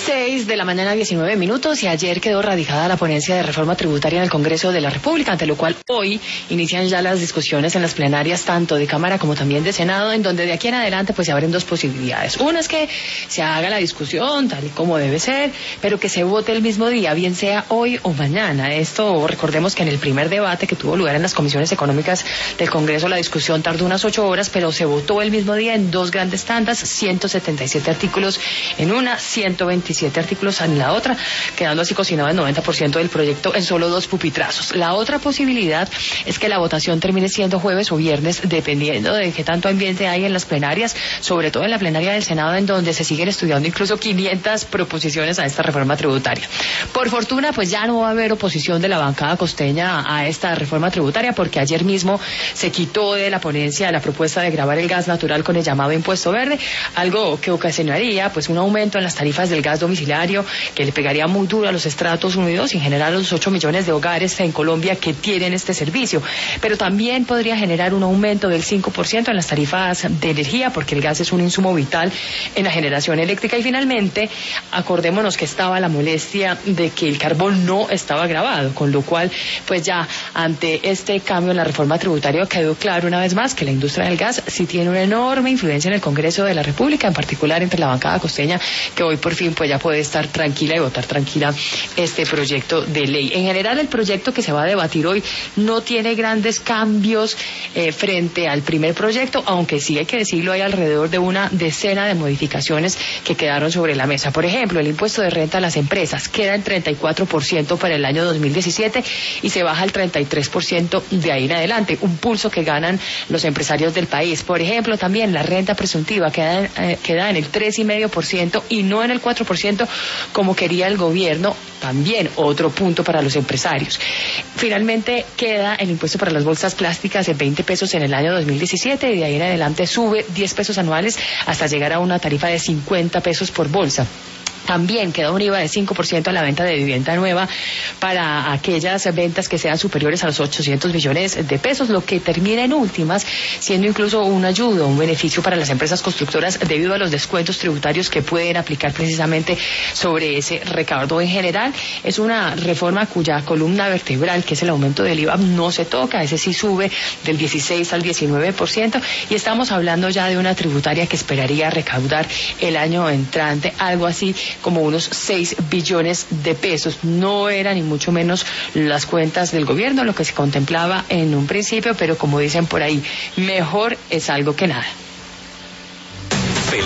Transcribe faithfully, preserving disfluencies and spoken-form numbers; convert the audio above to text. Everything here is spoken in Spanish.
seis de la mañana, diecinueve minutos, y ayer quedó radicada la ponencia de reforma tributaria en el Congreso de la República, ante lo cual hoy inician ya las discusiones en las plenarias tanto de Cámara como también de Senado, en donde de aquí en adelante pues se abren dos posibilidades. Una es que se haga la discusión tal y como debe ser, pero que se vote el mismo día, bien sea hoy o mañana. Esto, recordemos que en el primer debate que tuvo lugar en las comisiones económicas del Congreso, la discusión tardó unas ocho horas, pero se votó el mismo día en dos grandes tandas, ciento setenta y siete artículos en una, ciento veintisiete artículos en la otra, quedando así cocinado el noventa por ciento del proyecto en solo dos pupitrazos. La otra posibilidad es que la votación termine siendo jueves o viernes, dependiendo de qué tanto ambiente hay en las plenarias, sobre todo en la plenaria del Senado, en donde se siguen estudiando incluso quinientas proposiciones a esta reforma tributaria. Por fortuna, pues ya no va a haber oposición de la bancada costeña a esta reforma tributaria, porque ayer mismo se quitó de la ponencia la propuesta de gravar el gas natural con el llamado impuesto verde, algo que ocasionaría pues un aumento en las tarifas del gas domiciliario, que le pegaría muy duro a los estratos uno y dos, y en general a los ocho millones de hogares en Colombia que tienen este servicio. Pero también podría generar un aumento del cinco por ciento en las tarifas de energía, porque el gas es un insumo vital en la generación eléctrica. Y finalmente, acordémonos que estaba la molestia de que el carbón no estaba grabado, con lo cual, pues ya ante este cambio en la reforma tributaria quedó claro una vez más que la industria del gas sí tiene una enorme influencia en el Congreso de la República, en particular entre la bancada costeña, que hoy por fin pues ya puede estar tranquila y votar tranquila este proyecto de ley. En general, el proyecto que se va a debatir hoy no tiene grandes cambios eh, frente al primer proyecto, aunque sí hay que decirlo, hay alrededor de una decena de modificaciones que quedaron sobre la mesa. Por ejemplo, el impuesto de renta a las empresas queda en treinta y cuatro por ciento para el año dos mil diecisiete y se baja al treinta y tres por ciento de ahí en adelante, un pulso que ganan los empresarios del país. Por ejemplo, también la renta presuntiva queda, eh, queda en el tres coma cinco por ciento y no en el cuatro por ciento como quería el gobierno, también otro punto para los empresarios. Finalmente queda el impuesto para las bolsas plásticas en veinte pesos en el año dos mil diecisiete y de ahí en adelante sube diez pesos anuales hasta llegar a una tarifa de cincuenta pesos por bolsa. También queda un I V A de cinco por ciento a la venta de vivienda nueva para aquellas ventas que sean superiores a los ochocientos millones de pesos, lo que termina en últimas siendo incluso una ayuda, un beneficio para las empresas constructoras debido a los descuentos tributarios que pueden aplicar precisamente sobre ese recaudo. En general, es una reforma cuya columna vertebral, que es el aumento del I V A, no se toca, ese sí sube del dieciséis al diecinueve por ciento, y estamos hablando ya de una tributaria que esperaría recaudar el año entrante algo así como unos seis billones de pesos. No eran ni mucho menos las cuentas del gobierno lo que se contemplaba en un principio, pero como dicen por ahí, mejor es algo que nada.